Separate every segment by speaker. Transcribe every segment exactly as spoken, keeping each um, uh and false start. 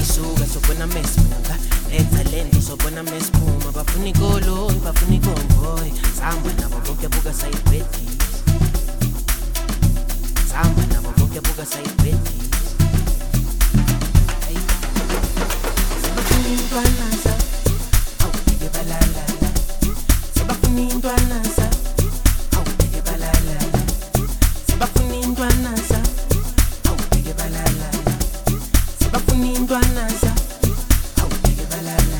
Speaker 1: isuka sobona mesibuka nethalento sobona mesiphuma bafuna ikolo bafuna ikonvoy samba nabo bonke buka sayibhedi samba nabo bonke buka sayibhedi hey sabafuna intwanaza awubeke balala sabafuna intwanaza awubeke balala sabafuna intwanaza awubeke balala sabafuna intwanaza awubeke balala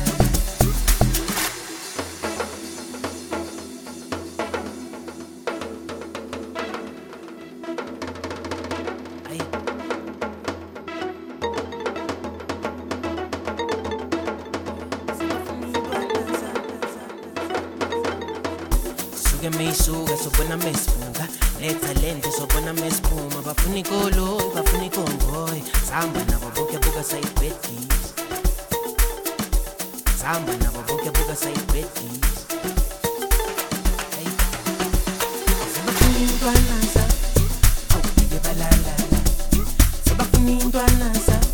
Speaker 1: suke meyisuka sobona mesibuka nethalento sobona mesiphuma bafuna ikolo bafuna ikonvoy samba nabo bonke buka sayibhedi samba nabo bonke buka sayibhedi hey sabafuna intwanaza awubeke balala sabafuna intwanaza